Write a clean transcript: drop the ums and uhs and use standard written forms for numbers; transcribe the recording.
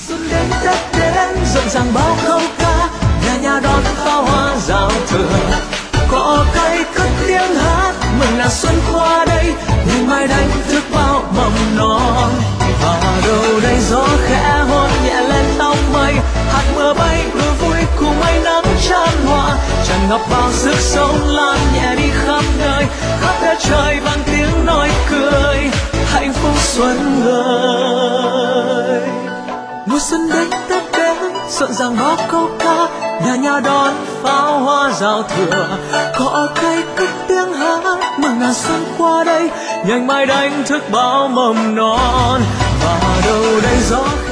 xuân đến Tết đến rộn ràng bao câu ca, nhà đón pháo hoa giao thừa. Cỏ cây cất tiếng hát mừng là xuân qua đây, ngày mai đánh thức bao mầm non. Và đâu đây gió khẽ hôn nhẹ lên tóc mây, hạt mưa bay vừa vui cùng mây nắng chan hòa, tràn ngập bao sức sống lan nhẹ đi khắp nơi trời vang tiếng nói cười hạnh phúc xuân ơi. Mùa xuân đến Tết đến rộn ràng bao câu ca, nhà đón pháo hoa giao thừa. Cỏ cây cất tiếng hát mừng là xuân qua đây, ngày mai đánh thức bao mầm non. Và đâu đây gió